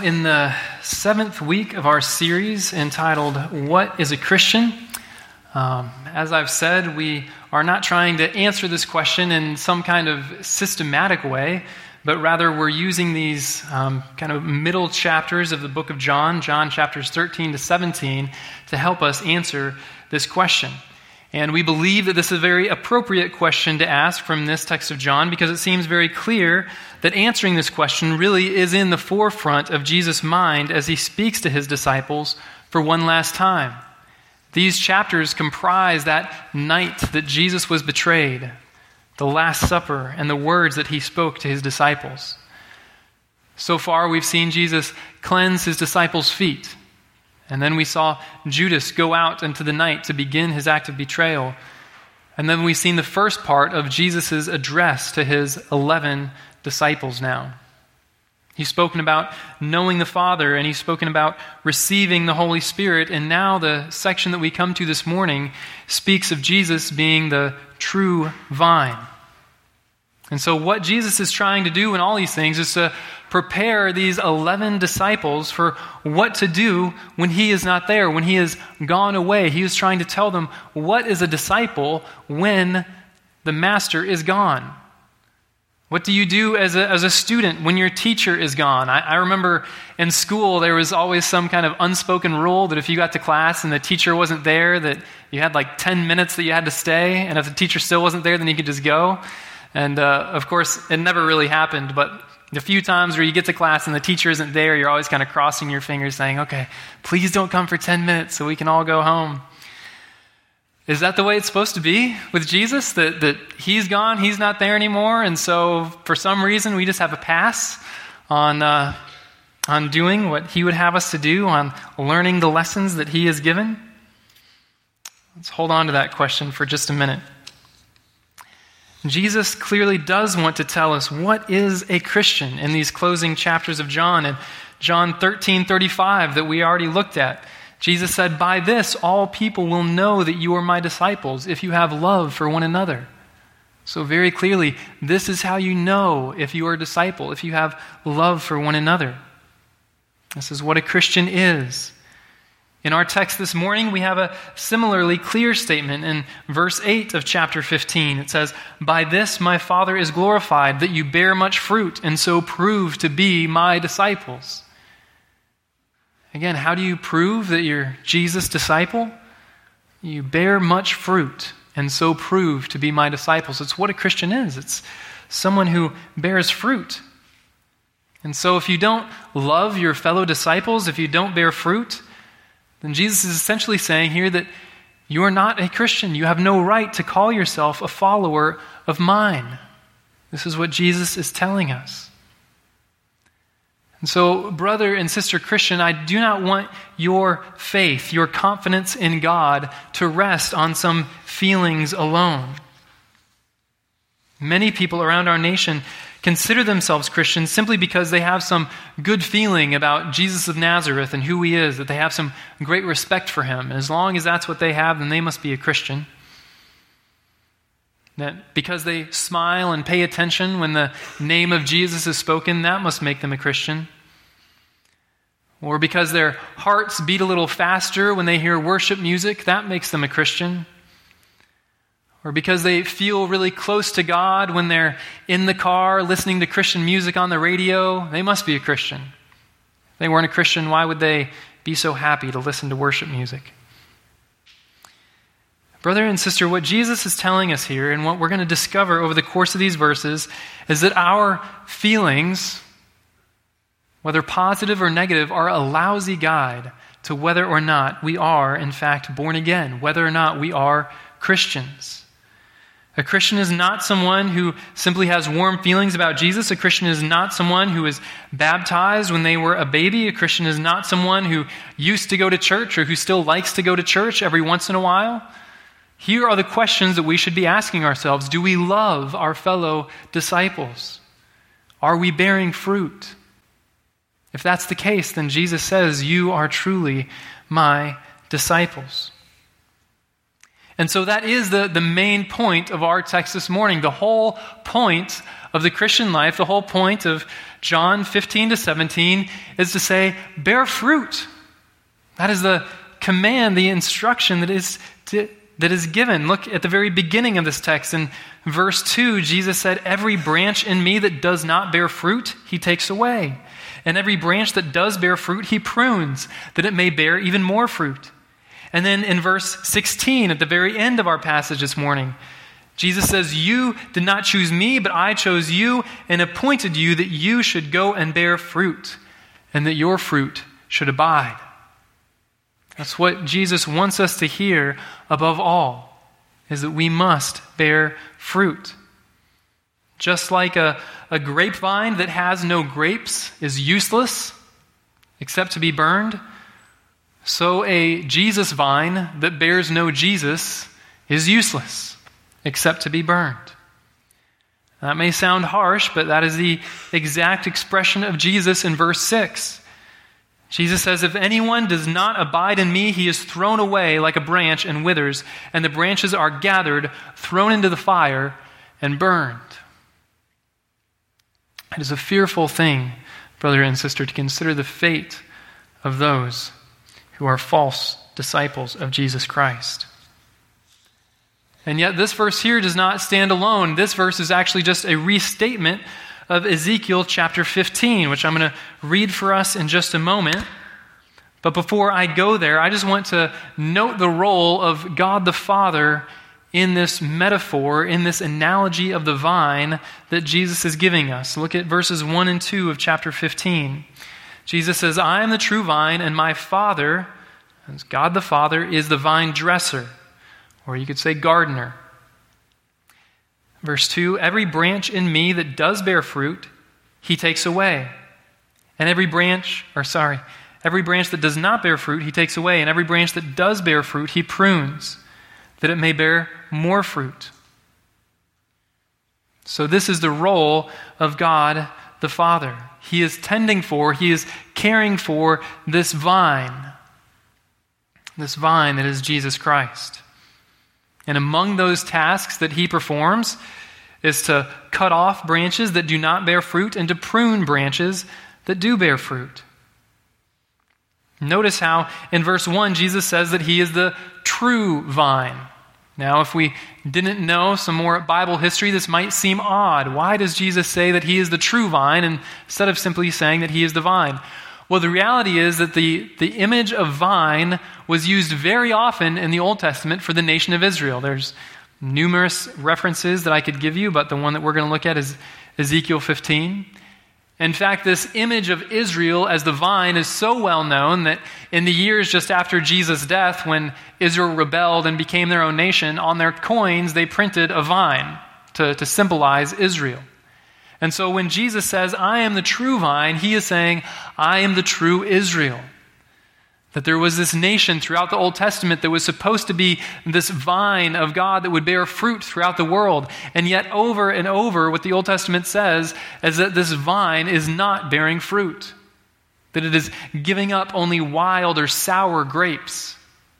in the 7th week of our series entitled, What is a Christian? As I've said, we are not trying to answer this question in some kind of systematic way, but rather we're using these kind of middle chapters of the book of John chapters 13 to 17, to help us answer this question. And we believe that this is a very appropriate question to ask from this text of John, because it seems very clear that answering this question really is in the forefront of Jesus' mind as he speaks to his disciples for one last time. These chapters comprise that night that Jesus was betrayed, the Last Supper, and the words that he spoke to his disciples. So far, we've seen Jesus cleanse his disciples' feet. And then we saw Judas go out into the night to begin his act of betrayal. And then we've seen the first part of Jesus' address to his 11 disciples now. He's spoken about knowing the Father, and he's spoken about receiving the Holy Spirit. And now the section that we come to this morning speaks of Jesus being the true vine. And so what Jesus is trying to do in all these things is to prepare these 11 disciples for what to do when he is not there, when he has gone away. He is trying to tell them what is a disciple when the master is gone. What do you do as a student when your teacher is gone? I remember in school there was always some kind of unspoken rule that if you got to class and the teacher wasn't there, that you had like 10 minutes that you had to stay, and if the teacher still wasn't there, then you could just go. And of course, it never really happened, but the few times where you get to class and the teacher isn't there, you're always kind of crossing your fingers saying, okay, please don't come for 10 minutes so we can all go home. Is that the way it's supposed to be with Jesus? That he's gone, he's not there anymore, and so for some reason we just have a pass on doing what he would have us to do, on learning the lessons that he has given? Let's hold on to that question for just a minute. Jesus clearly does want to tell us what is a Christian in these closing chapters of John. And John 13:35 that we already looked at, Jesus said, "By this all people will know that you are my disciples, if you have love for one another." So very clearly, this is how you know if you are a disciple, if you have love for one another. This is what a Christian is. In our text this morning, we have a similarly clear statement in verse 8 of chapter 15. It says, "By this my Father is glorified, that you bear much fruit, and so prove to be my disciples." Again, how do you prove that you're Jesus' disciple? You bear much fruit, and so prove to be my disciples. It's what a Christian is. It's someone who bears fruit. And so if you don't love your fellow disciples, if you don't bear fruit, then Jesus is essentially saying here that you are not a Christian. You have no right to call yourself a follower of mine. This is what Jesus is telling us. And so, brother and sister Christian, I do not want your faith, your confidence in God, to rest on some feelings alone. Many people around our nation consider themselves Christians simply because they have some good feeling about Jesus of Nazareth and who he is, that they have some great respect for him. And as long as that's what they have, then they must be a Christian. That because they smile and pay attention when the name of Jesus is spoken, that must make them a Christian. Or because their hearts beat a little faster when they hear worship music, that makes them a Christian. Or because they feel really close to God when they're in the car listening to Christian music on the radio, they must be a Christian. If they weren't a Christian, why would they be so happy to listen to worship music? Brother and sister, what Jesus is telling us here, and what we're going to discover over the course of these verses, is that our feelings, whether positive or negative, are a lousy guide to whether or not we are, in fact, born again, whether or not we are Christians. A Christian is not someone who simply has warm feelings about Jesus. A Christian is not someone who was baptized when they were a baby. A Christian is not someone who used to go to church or who still likes to go to church every once in a while. Here are the questions that we should be asking ourselves. Do we love our fellow disciples? Are we bearing fruit? If that's the case, then Jesus says, "You are truly my disciples." And so that is the main point of our text this morning. The whole point of the Christian life, the whole point of John 15 to 17 is to say, bear fruit. That is the command, the instruction that is given. Look at the very beginning of this text. In verse 2, Jesus said, every branch in me that does not bear fruit, he takes away. And every branch that does bear fruit, he prunes, that it may bear even more fruit. And then in verse 16, at the very end of our passage this morning, Jesus says, you did not choose me, but I chose you and appointed you that you should go and bear fruit, and that your fruit should abide. That's what Jesus wants us to hear above all, is that we must bear fruit. Just like a grapevine that has no grapes is useless except to be burned, so a Jesus vine that bears no Jesus is useless except to be burned. That may sound harsh, but that is the exact expression of Jesus in verse 6. Jesus says, if anyone does not abide in me, he is thrown away like a branch and withers, and the branches are gathered, thrown into the fire, and burned. It is a fearful thing, brother and sister, to consider the fate of those who are false disciples of Jesus Christ. And yet this verse here does not stand alone. This verse is actually just a restatement of Ezekiel chapter 15, which I'm going to read for us in just a moment. But before I go there, I just want to note the role of God the Father in this metaphor, in this analogy of the vine that Jesus is giving us. Look at verses 1 and 2 of chapter 15. Jesus says, I am the true vine, and my Father, as God the Father, is the vine dresser, or you could say gardener. Verse 2, every branch in me that does bear fruit, he takes away. And every branch that does not bear fruit, he takes away. And every branch that does bear fruit, he prunes, that it may bear more fruit. So this is the role of God the Father. He is tending for, he is caring for this vine that is Jesus Christ. And among those tasks that he performs is to cut off branches that do not bear fruit and to prune branches that do bear fruit. Notice how in verse 1 Jesus says that he is the true vine. Now, if we didn't know some more Bible history, this might seem odd. Why does Jesus say that he is the true vine instead of simply saying that he is the vine? Well, the reality is that the image of vine was used very often in the Old Testament for the nation of Israel. There's numerous references that I could give you, but the one that we're going to look at is Ezekiel 15. In fact, this image of Israel as the vine is so well known that in the years just after Jesus' death, when Israel rebelled and became their own nation, on their coins they printed a vine to symbolize Israel. And so when Jesus says, I am the true vine, he is saying, I am the true Israel. That there was this nation throughout the Old Testament that was supposed to be this vine of God that would bear fruit throughout the world. And yet over and over what the Old Testament says is that this vine is not bearing fruit. That it is giving up only wild or sour grapes.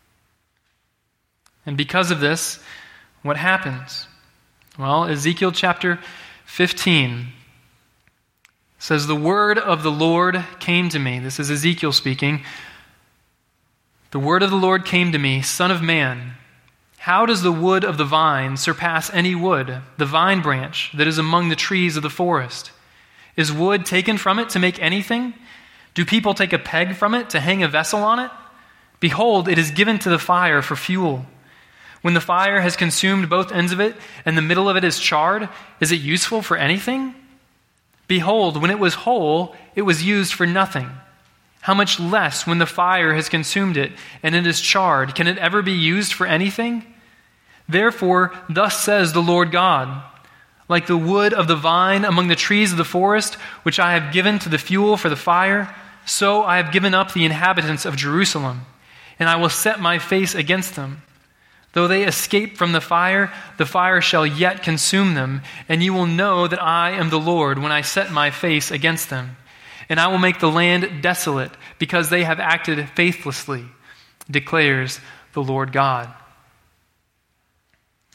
And because of this, what happens? Well, Ezekiel chapter 15 says, the word of the Lord came to me. This is Ezekiel speaking. The word of the Lord came to me, Son of man, how does the wood of the vine surpass any wood, the vine branch that is among the trees of the forest? Is wood taken from it to make anything? Do people take a peg from it to hang a vessel on it? Behold, it is given to the fire for fuel. When the fire has consumed both ends of it, and the middle of it is charred, is it useful for anything? Behold, when it was whole, it was used for nothing. How much less when the fire has consumed it and it is charred? Can it ever be used for anything? Therefore, thus says the Lord God, like the wood of the vine among the trees of the forest, which I have given to the fuel for the fire, so I have given up the inhabitants of Jerusalem, and I will set my face against them. Though they escape from the fire shall yet consume them, and you will know that I am the Lord when I set my face against them. And I will make the land desolate because they have acted faithlessly, declares the Lord God.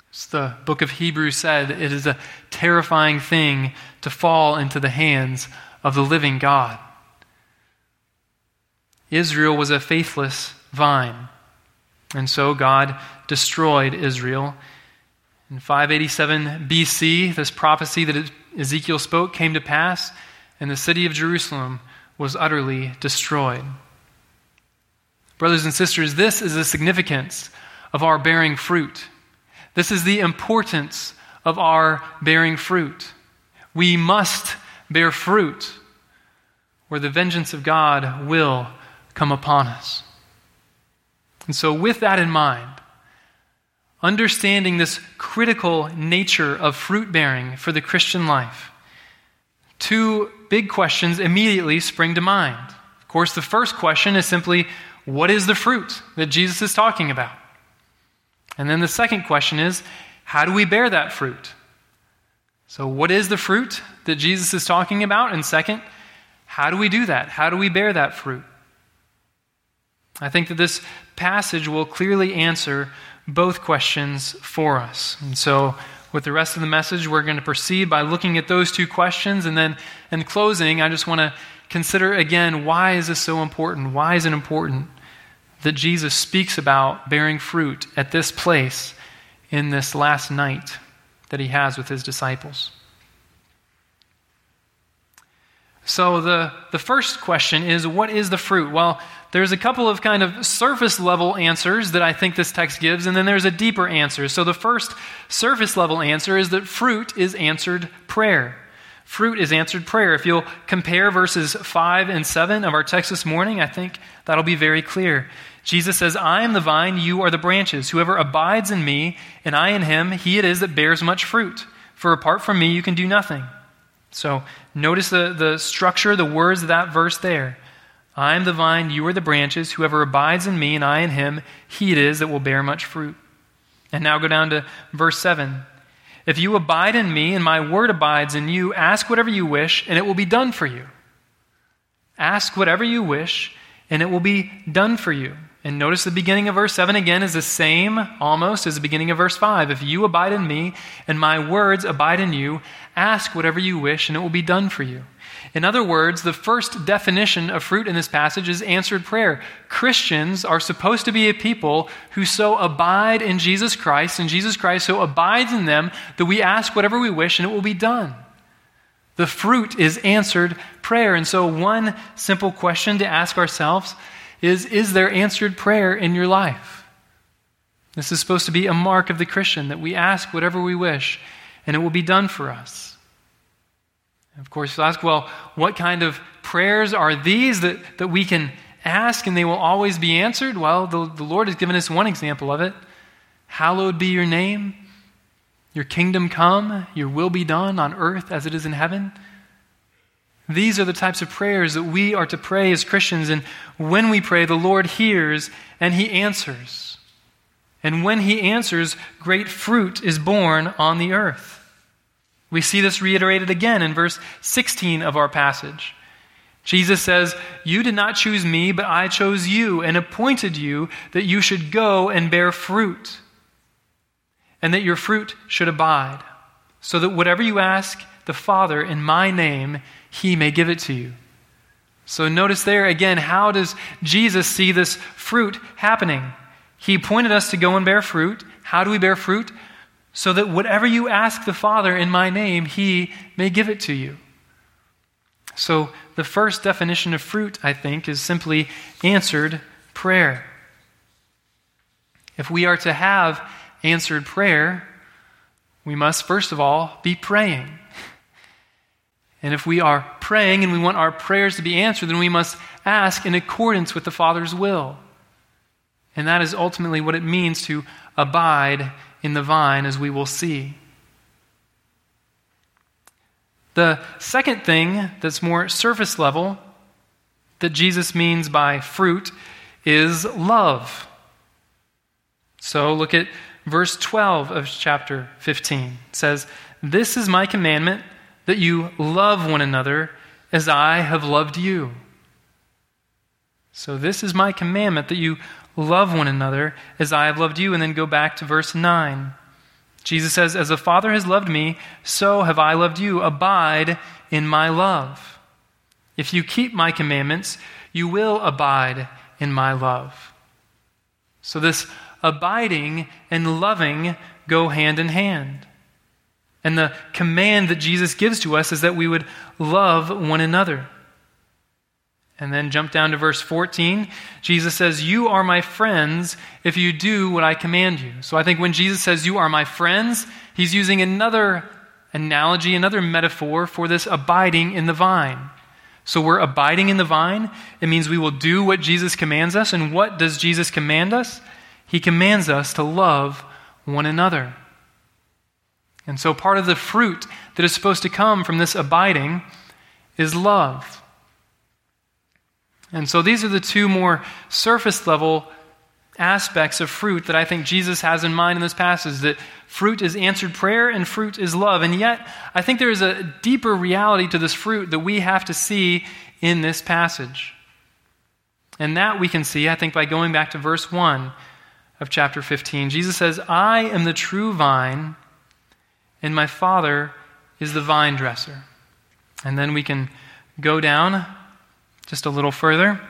As the book of Hebrews said, it is a terrifying thing to fall into the hands of the living God. Israel was a faithless vine, and so God destroyed Israel. In 587 BC, this prophecy that Ezekiel spoke came to pass, and the city of Jerusalem was utterly destroyed. Brothers and sisters, this is the significance of our bearing fruit. This is the importance of our bearing fruit. We must bear fruit, or the vengeance of God will come upon us. And so with that in mind, understanding this critical nature of fruit bearing for the Christian life, two big questions immediately spring to mind. Of course, the first question is simply, what is the fruit that Jesus is talking about? And then the second question is, how do we bear that fruit? So what is the fruit that Jesus is talking about? And second, how do we do that? How do we bear that fruit? I think that this passage will clearly answer both questions for us. And so with the rest of the message, we're going to proceed by looking at those two questions. And then in closing, I just want to consider again, why is this so important? Why is it important that Jesus speaks about bearing fruit at this place in this last night that he has with his disciples? So the first question is, what is the fruit? Well, there's a couple of kind of surface level answers that I think this text gives, and then there's a deeper answer. So the first surface level answer is that fruit is answered prayer. Fruit is answered prayer. If you'll compare verses 5 and 7 of our text this morning, I think that'll be very clear. Jesus says, I am the vine, you are the branches. Whoever abides in me, and I in him, he it is that bears much fruit. For apart from me, you can do nothing. So notice the structure, the words of that verse there. I am the vine, you are the branches. Whoever abides in me, and I in him, he it is that will bear much fruit. And now go down to verse 7. If you abide in me, and my word abides in you, ask whatever you wish, and it will be done for you. Ask whatever you wish, and it will be done for you. And notice the beginning of verse 7 again is the same almost as the beginning of verse 5. If you abide in me and my words abide in you, ask whatever you wish and it will be done for you. In other words, the first definition of fruit in this passage is answered prayer. Christians are supposed to be a people who so abide in Jesus Christ, and Jesus Christ so abides in them that we ask whatever we wish and it will be done. The fruit is answered prayer. And so one simple question to ask ourselves is there answered prayer in your life? This is supposed to be a mark of the Christian, that we ask whatever we wish, and it will be done for us. And of course, you'll ask, well, what kind of prayers are these that we can ask and they will always be answered? Well, the Lord has given us one example of it. Hallowed be your name, your kingdom come, your will be done on earth as it is in heaven. These are the types of prayers that we are to pray as Christians, and when we pray, the Lord hears and he answers. And when he answers, great fruit is born on the earth. We see this reiterated again in verse 16 of our passage. Jesus says, you did not choose me, but I chose you and appointed you that you should go and bear fruit, and that your fruit should abide, so that whatever you ask the Father in my name, he may give it to you. So notice there again, how does Jesus see this fruit happening? He pointed us to go and bear fruit. How do we bear fruit? So that whatever you ask the Father in my name, he may give it to you. So the first definition of fruit, I think, is simply answered prayer. If we are to have answered prayer, we must first of all be praying. And if we are praying and we want our prayers to be answered, then we must ask in accordance with the Father's will. And that is ultimately what it means to abide in the vine, as we will see. The second thing that's more surface level that Jesus means by fruit is love. So look at verse 12 of chapter 15. It says, this is my commandment, that you love one another as I have loved you. So this is my commandment, that you love one another as I have loved you. And then go back to verse 9. Jesus says, "As the Father has loved me, so have I loved you. Abide in my love. If you keep my commandments, you will abide in my love." So this abiding and loving go hand in hand. And the command that Jesus gives to us is that we would love one another. And then jump down to verse 14. Jesus says, "You are my friends if you do what I command you." So I think when Jesus says, "You are my friends," he's using another analogy, another metaphor for this abiding in the vine. So we're abiding in the vine. It means we will do what Jesus commands us. And what does Jesus command us? He commands us to love one another. And so part of the fruit that is supposed to come from this abiding is love. And so these are the two more surface level aspects of fruit that I think Jesus has in mind in this passage, that fruit is answered prayer and fruit is love. And yet, I think there is a deeper reality to this fruit that we have to see in this passage. And that we can see, I think, by going back to verse 1 of chapter 15. Jesus says, "I am the true vine, and my Father is the vine dresser." And then we can go down just a little further.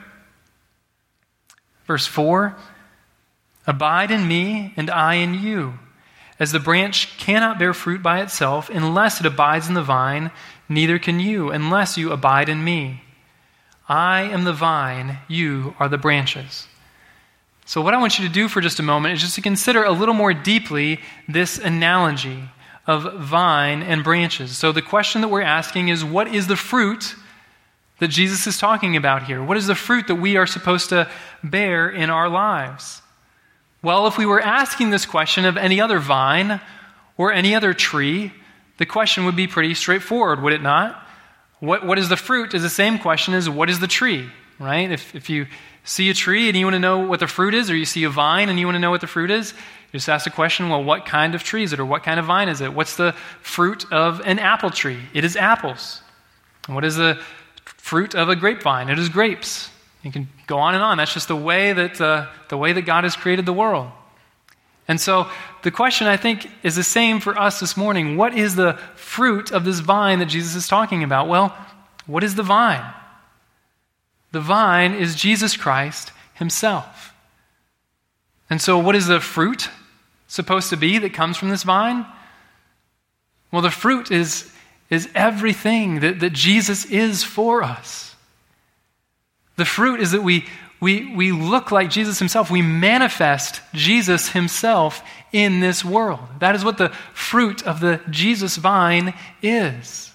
Verse 4, "Abide in me, and I in you. As the branch cannot bear fruit by itself unless it abides in the vine, neither can you unless you abide in me. I am the vine, you are the branches." So what I want you to do for just a moment is just to consider a little more deeply this analogy of vine and branches. So the question that we're asking is, what is the fruit that Jesus is talking about here? What is the fruit that we are supposed to bear in our lives? Well, if we were asking this question of any other vine or any other tree, the question would be pretty straightforward, would it not? What is the fruit is the same question as what is the tree, right? If you see a tree and you want to know what the fruit is, or you see a vine and you want to know what the fruit is, you just ask the question, well, what kind of tree is it, or what kind of vine is it? What's the fruit of an apple tree? It is apples. And what is the fruit of a grapevine? It is grapes. You can go on and on. That's just the way that God has created the world. And so the question, I think, is the same for us this morning. What is the fruit of this vine that Jesus is talking about? Well, what is the vine? The vine is Jesus Christ himself. And so what is the fruit supposed to be that comes from this vine? Well, the fruit is everything that Jesus is for us. The fruit is that we look like Jesus himself. We manifest Jesus himself in this world. That is what the fruit of the Jesus vine is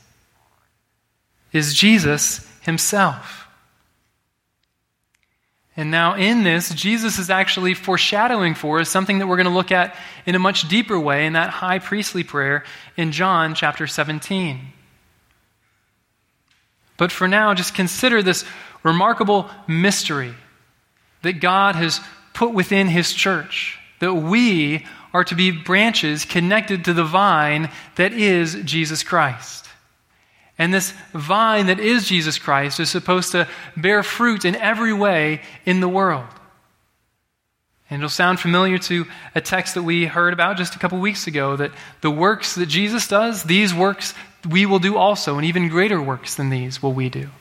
Jesus himself. And now in this, Jesus is actually foreshadowing for us something that we're going to look at in a much deeper way in that high priestly prayer in John chapter 17. But for now, just consider this remarkable mystery that God has put within his church, that we are to be branches connected to the vine that is Jesus Christ. And this vine that is Jesus Christ is supposed to bear fruit in every way in the world. And it'll sound familiar to a text that we heard about just a couple weeks ago, that the works that Jesus does, these works we will do also, and even greater works than these will we do.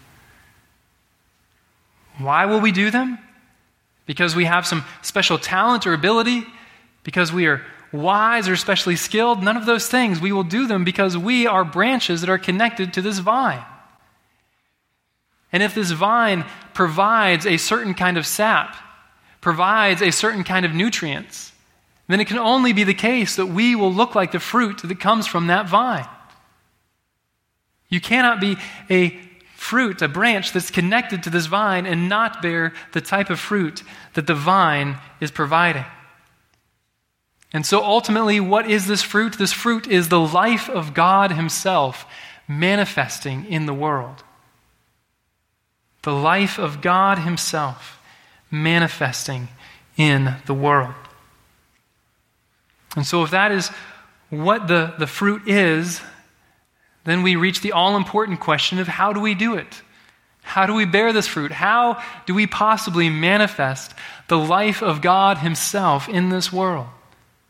Why will we do them? Because we have some special talent or ability? Because we are wise or especially skilled? None of those things. We will do them because we are branches that are connected to this vine. And if this vine provides a certain kind of sap, provides a certain kind of nutrients, then it can only be the case that we will look like the fruit that comes from that vine. You cannot be a fruit, a branch that's connected to this vine and not bear the type of fruit that the vine is providing. And so ultimately, what is this fruit? This fruit is the life of God himself manifesting in the world. The life of God himself manifesting in the world. And so if that is what the fruit is, then we reach the all-important question of how do we do it? How do we bear this fruit? How do we possibly manifest the life of God himself in this world?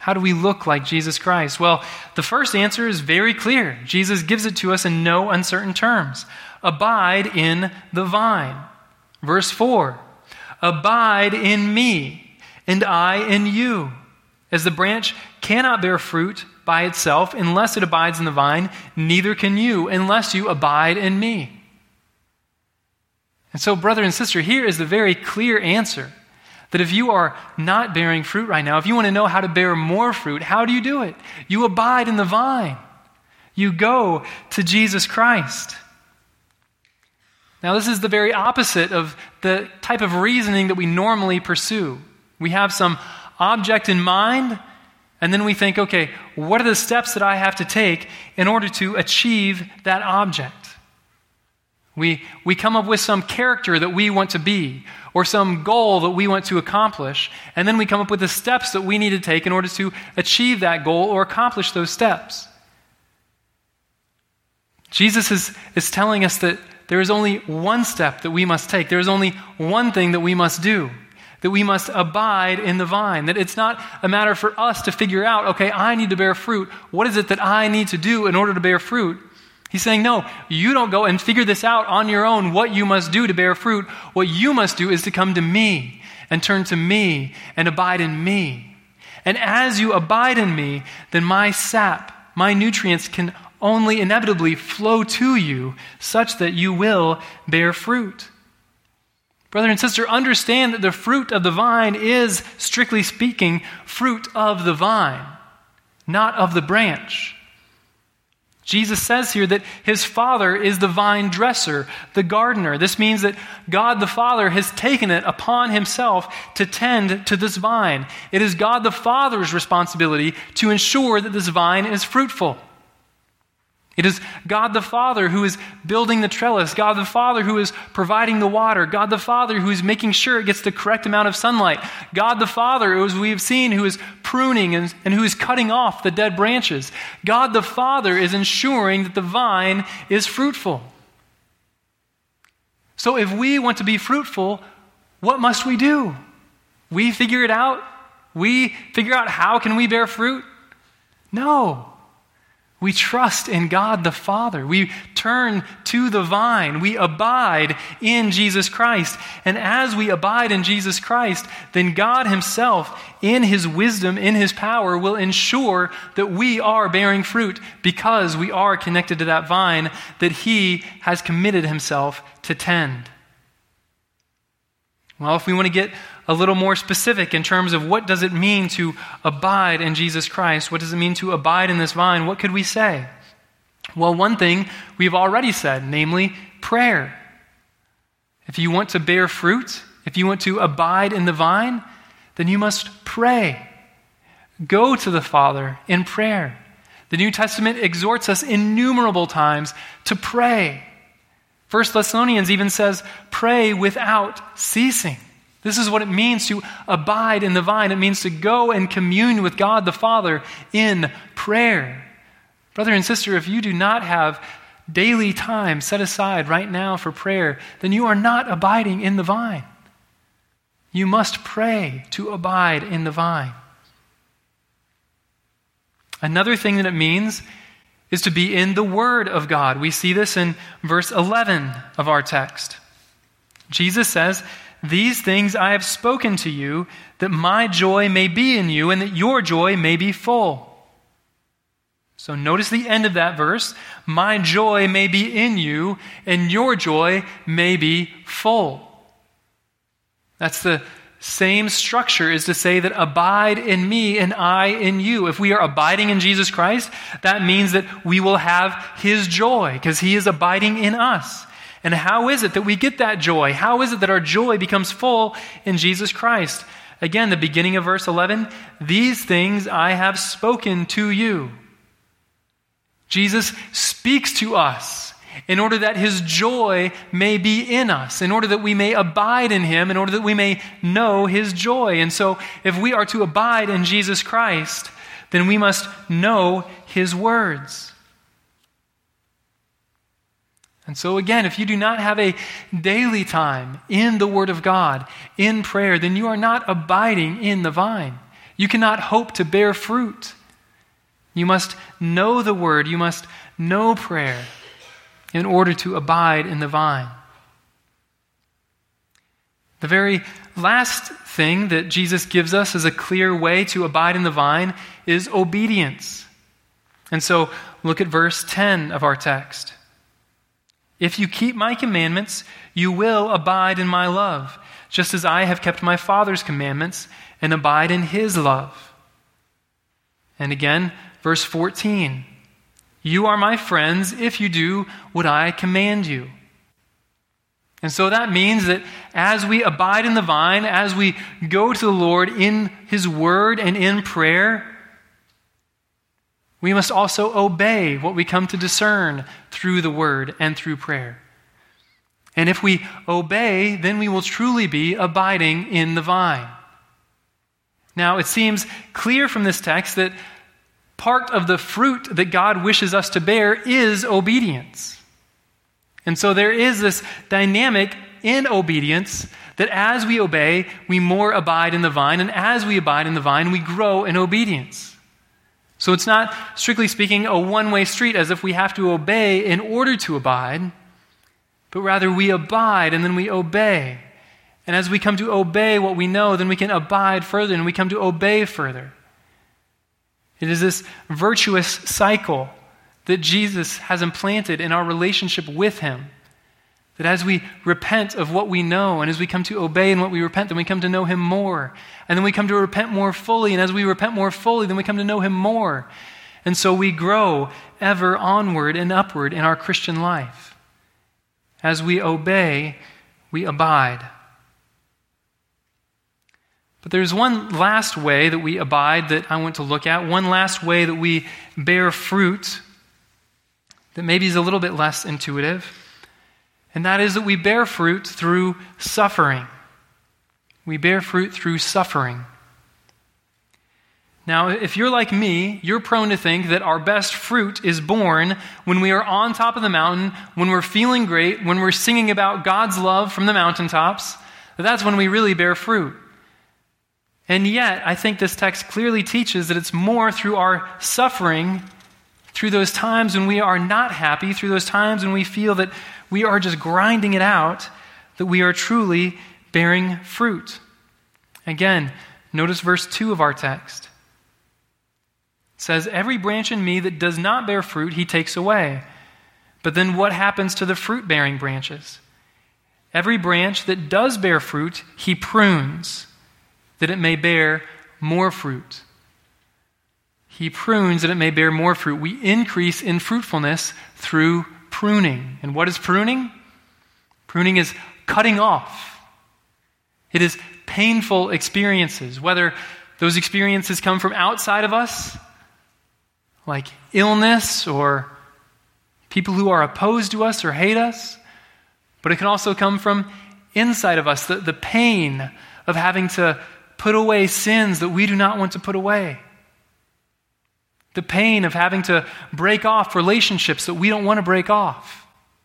How do we look like Jesus Christ? Well, the first answer is very clear. Jesus gives it to us in no uncertain terms. Abide in the vine. Verse 4, abide in me, and I in you. As the branch cannot bear fruit by itself unless it abides in the vine, neither can you unless you abide in me. And so, brother and sister, here is the very clear answer. That if you are not bearing fruit right now, if you want to know how to bear more fruit, how do you do it? You abide in the vine. You go to Jesus Christ. Now, this is the very opposite of the type of reasoning that we normally pursue. We have some object in mind, and then we think, okay, what are the steps that I have to take in order to achieve that object? We come up with some character that we want to be, or some goal that we want to accomplish, and then we come up with the steps that we need to take in order to achieve that goal or accomplish those steps. Jesus is telling us that there is only one step that we must take. There is only one thing that we must do, that we must abide in the vine, that it's not a matter for us to figure out, okay, I need to bear fruit. What is it that I need to do in order to bear fruit? He's saying, no, you don't go and figure this out on your own, what you must do to bear fruit. What you must do is to come to me and turn to me and abide in me. And as you abide in me, then my sap, my nutrients can only inevitably flow to you such that you will bear fruit. Brother and sister, understand that the fruit of the vine is, strictly speaking, fruit of the vine, not of the branch. Jesus says here that his Father is the vine dresser, the gardener. This means that God the Father has taken it upon himself to tend to this vine. It is God the Father's responsibility to ensure that this vine is fruitful. It is God the Father who is building the trellis, God the Father who is providing the water, God the Father who is making sure it gets the correct amount of sunlight, God the Father, as we have seen, who is pruning and who is cutting off the dead branches. God the Father is ensuring that the vine is fruitful. So if we want to be fruitful, what must we do? We figure it out? We figure out how can we bear fruit? No. We trust in God the Father. We turn to the vine. We abide in Jesus Christ. And as we abide in Jesus Christ, then God himself, in his wisdom, in his power, will ensure that we are bearing fruit because we are connected to that vine that he has committed himself to tend. Well, if we want to get a little more specific in terms of what does it mean to abide in Jesus Christ, what does it mean to abide in this vine, what could we say? Well, one thing we've already said, namely prayer. If you want to bear fruit, if you want to abide in the vine, then you must pray. Go to the Father in prayer. The New Testament exhorts us innumerable times to pray. 1 Thessalonians even says, pray without ceasing. This is what it means to abide in the vine. It means to go and commune with God the Father in prayer. Brother and sister, if you do not have daily time set aside right now for prayer, then you are not abiding in the vine. You must pray to abide in the vine. Another thing that it means is to be in the Word of God. We see this in verse 11 of our text. Jesus says, these things I have spoken to you, that my joy may be in you, and that your joy may be full. So notice the end of that verse. My joy may be in you, and your joy may be full. That's the same structure as to say that abide in me and I in you. If we are abiding in Jesus Christ, that means that we will have his joy because he is abiding in us. And how is it that we get that joy? How is it that our joy becomes full in Jesus Christ? Again, the beginning of verse 11, these things I have spoken to you. Jesus speaks to us in order that his joy may be in us, in order that we may abide in him, in order that we may know his joy. And so if we are to abide in Jesus Christ, then we must know his words. And so again, if you do not have a daily time in the Word of God, in prayer, then you are not abiding in the vine. You cannot hope to bear fruit. You must know the word. You must know prayer in order to abide in the vine. The very last thing that Jesus gives us as a clear way to abide in the vine is obedience. And so look at verse 10 of our text. If you keep my commandments, you will abide in my love, just as I have kept my Father's commandments and abide in his love. And again, verse 14. You are my friends if you do what I command you. And so that means that as we abide in the vine, as we go to the Lord in his word and in prayer, we must also obey what we come to discern through the word and through prayer. And if we obey, then we will truly be abiding in the vine. Now, it seems clear from this text that part of the fruit that God wishes us to bear is obedience. And so there is this dynamic in obedience that as we obey, we more abide in the vine, and as we abide in the vine, we grow in obedience. So it's not, strictly speaking, a one-way street as if we have to obey in order to abide, but rather we abide and then we obey. And as we come to obey what we know, then we can abide further and we come to obey further. It is this virtuous cycle that Jesus has implanted in our relationship with him. That as we repent of what we know, and as we come to obey in what we repent, then we come to know him more. And then we come to repent more fully, and as we repent more fully, then we come to know him more. And so we grow ever onward and upward in our Christian life. As we obey, we abide. But there's one last way that we abide that I want to look at, one last way that we bear fruit that maybe is a little bit less intuitive, and that is that we bear fruit through suffering. We bear fruit through suffering. Now, if you're like me, you're prone to think that our best fruit is born when we are on top of the mountain, when we're feeling great, when we're singing about God's love from the mountaintops. That's when we really bear fruit. And yet, I think this text clearly teaches that it's more through our suffering, through those times when we are not happy, through those times when we feel that we are just grinding it out, that we are truly bearing fruit. Again, notice verse 2 of our text. It says, every branch in me that does not bear fruit, he takes away. But then what happens to the fruit-bearing branches? Every branch that does bear fruit, he prunes, that it may bear more fruit. He prunes that it may bear more fruit. We increase in fruitfulness through pruning. And what is pruning? Pruning is cutting off. It is painful experiences, whether those experiences come from outside of us, like illness or people who are opposed to us or hate us, but it can also come from inside of us, the pain of having to put away sins that we do not want to put away. The pain of having to break off relationships that we don't want to break off.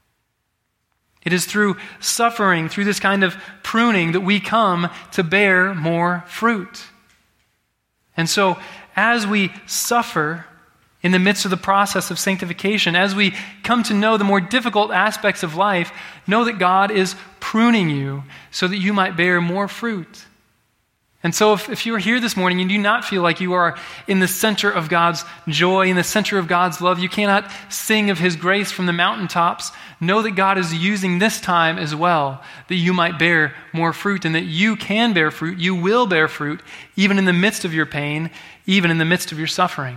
It is through suffering, through this kind of pruning, that we come to bear more fruit. And so, as we suffer in the midst of the process of sanctification, as we come to know the more difficult aspects of life, know that God is pruning you so that you might bear more fruit. And so if you are here this morning and you do not feel like you are in the center of God's joy, in the center of God's love, you cannot sing of his grace from the mountaintops, know that God is using this time as well, that you might bear more fruit, and that you can bear fruit, you will bear fruit, even in the midst of your pain, even in the midst of your suffering.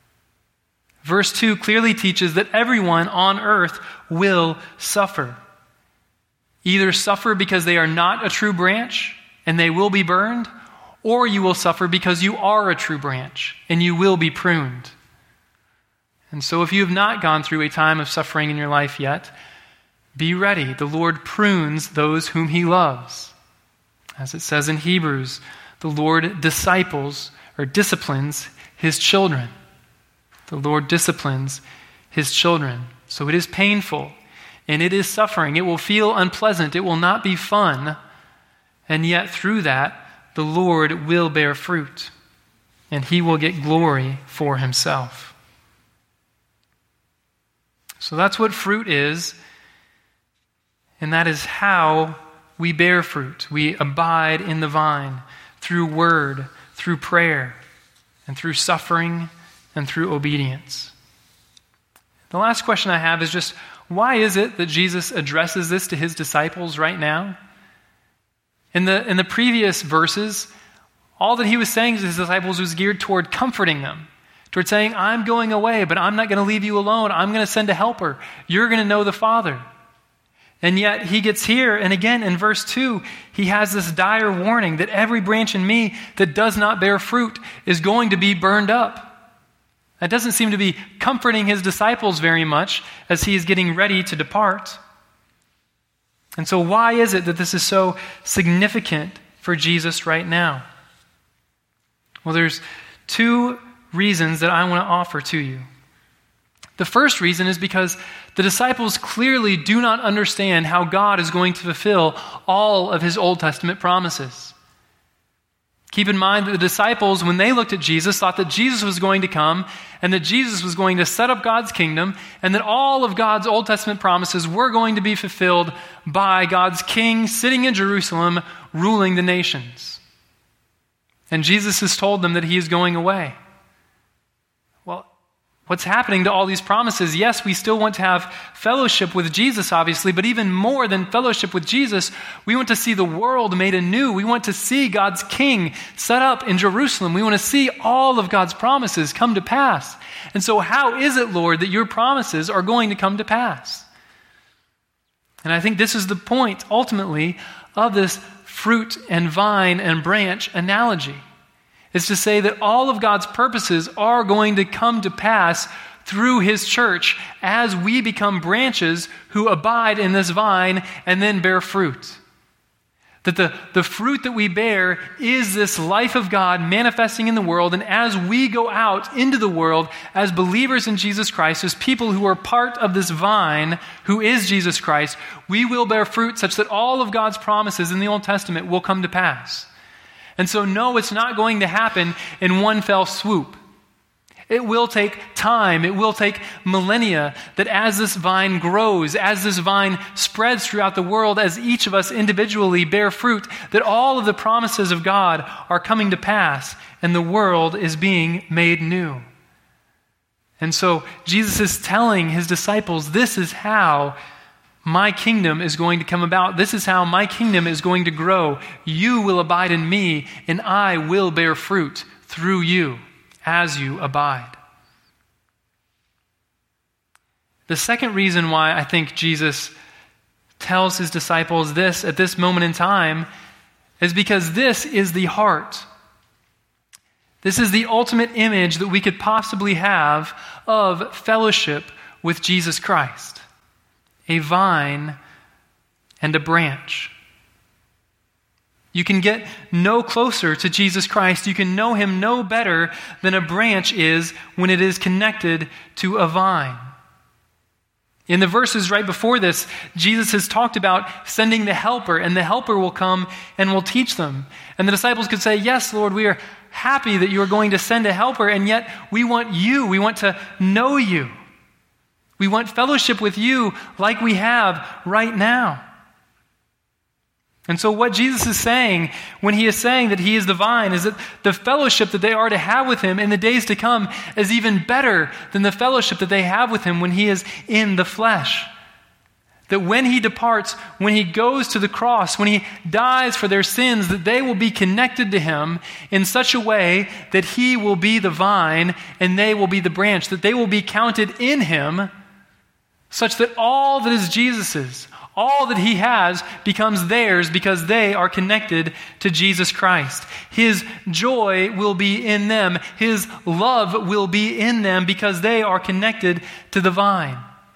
Verse 2 clearly teaches that everyone on earth will suffer. Either suffer because they are not a true branch and they will be burned, or you will suffer because you are a true branch and you will be pruned. And so if you have not gone through a time of suffering in your life yet, be ready. The Lord prunes those whom he loves. As it says in Hebrews, the Lord disciples or disciplines his children. The Lord disciplines his children. So it is painful and it is suffering. It will feel unpleasant. It will not be fun. And yet through that, the Lord will bear fruit. and he will get glory for himself. So that's what fruit is, and that is how we bear fruit. We abide in the vine through word, through prayer, and through suffering, and through obedience. The last question I have is just, why is it that Jesus addresses this to his disciples right now? In the previous verses, all that he was saying to his disciples was geared toward comforting them, toward saying, I'm going away, but I'm not going to leave you alone. I'm going to send a helper. You're going to know the Father. And yet he gets here, and again in verse 2, he has this dire warning that every branch in me that does not bear fruit is going to be burned up. That doesn't seem to be comforting his disciples very much as he is getting ready to depart. And so why is it that this is so significant for Jesus right now? Well, there's two reasons that I want to offer to you. The first reason is because the disciples clearly do not understand how God is going to fulfill all of his Old Testament promises. Keep in mind that the disciples, when they looked at Jesus, thought that Jesus was going to come and that Jesus was going to set up God's kingdom and that all of God's Old Testament promises were going to be fulfilled by God's king sitting in Jerusalem, ruling the nations. And Jesus has told them that he is going away. Well, what's happening to all these promises? Yes, we still want to have fellowship with Jesus, obviously, but even more than fellowship with Jesus, we want to see the world made anew. We want to see God's king set up in Jerusalem. We want to see all of God's promises come to pass. And so how is it, Lord, that your promises are going to come to pass? And I think this is the point, ultimately, of this fruit and vine and branch analogy. Is to say that all of God's purposes are going to come to pass through his church as we become branches who abide in this vine and then bear fruit. That the fruit that we bear is this life of God manifesting in the world, and as we go out into the world as believers in Jesus Christ, as people who are part of this vine who is Jesus Christ, we will bear fruit such that all of God's promises in the Old Testament will come to pass. And so, no, it's not going to happen in one fell swoop. It will take time. It will take millennia that as this vine grows, as this vine spreads throughout the world, as each of us individually bear fruit, that all of the promises of God are coming to pass and the world is being made new. And so, Jesus is telling his disciples, this is how my kingdom is going to come about. This is how my kingdom is going to grow. You will abide in me, and I will bear fruit through you as you abide. The second reason why I think Jesus tells his disciples this at this moment in time is because this is the heart. This is the ultimate image that we could possibly have of fellowship with Jesus Christ. A vine and a branch. You can get no closer to Jesus Christ. You can know him no better than a branch is when it is connected to a vine. In the verses right before this, Jesus has talked about sending the helper, and the helper will come and will teach them. And the disciples could say, yes, Lord, we are happy that you are going to send a helper, and yet we want you. We want to know you. We want fellowship with you like we have right now. And so what Jesus is saying when he is saying that he is the vine is that the fellowship that they are to have with him in the days to come is even better than the fellowship that they have with him when he is in the flesh. That when he departs, when he goes to the cross, when he dies for their sins, that they will be connected to him in such a way that he will be the vine and they will be the branch, that they will be counted in him such that all that is Jesus's, all that he has becomes theirs because they are connected to Jesus Christ. His joy will be in them. His love will be in them because they are connected to the vine.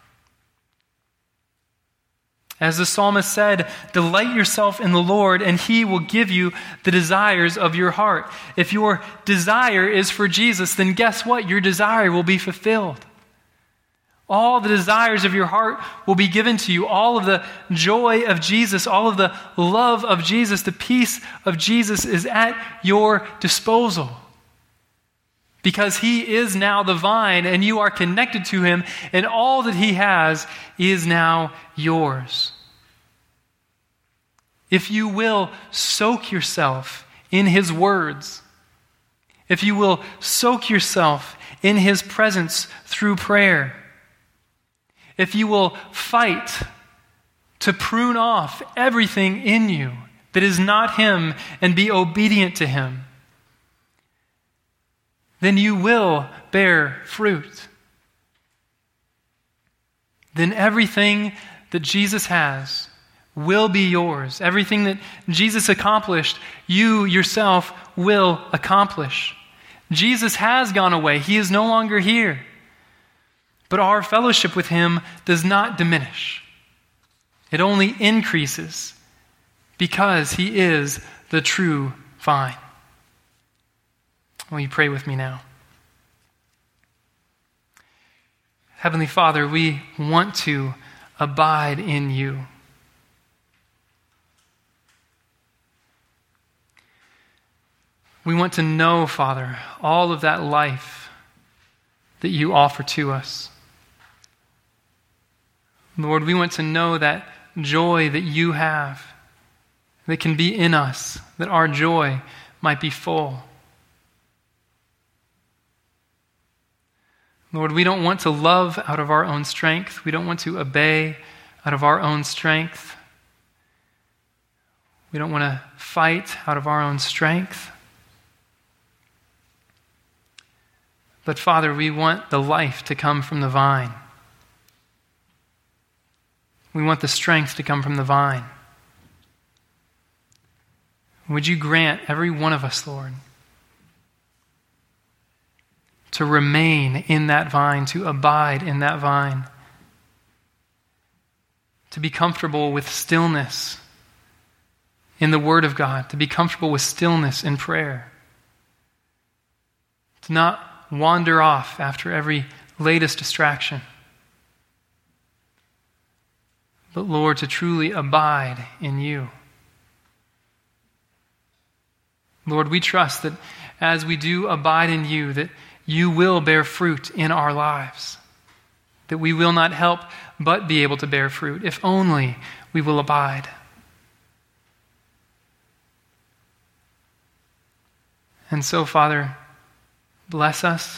As the psalmist said, delight yourself in the Lord and he will give you the desires of your heart. If your desire is for Jesus, then guess what? Your desire will be fulfilled. All the desires of your heart will be given to you. All of the joy of Jesus, all of the love of Jesus, the peace of Jesus is at your disposal. because he is now the vine and you are connected to him, and all that he has is now yours. If you will soak yourself in his words, if you will soak yourself in his presence through prayer, if you will fight to prune off everything in you that is not him and be obedient to him, then you will bear fruit. Then everything that Jesus has will be yours. Everything that Jesus accomplished, you yourself will accomplish. Jesus has gone away. He is no longer here. But our fellowship with him does not diminish. It only increases because he is the true vine. Will you pray with me now? Heavenly Father, we want to abide in you. We want to know, Father, all of that life that you offer to us. Lord, we want to know that joy that you have, that can be in us, that our joy might be full. Lord, we don't want to love out of our own strength. We don't want to obey out of our own strength. We don't want to fight out of our own strength. But Father, we want the life to come from the vine. We want the strength to come from the vine. Would you grant every one of us, Lord, to remain in that vine, to abide in that vine, to be comfortable with stillness in the Word of God, to be comfortable with stillness in prayer, to not wander off after every latest distraction, but Lord, to truly abide in you. Lord, we trust that as we do abide in you, that you will bear fruit in our lives, that we will not help but be able to bear fruit if only we will abide. And so, Father, bless us,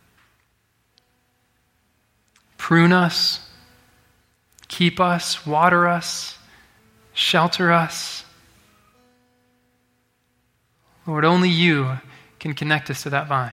prune us, keep us, water us, shelter us. Lord, only you can connect us to that vine.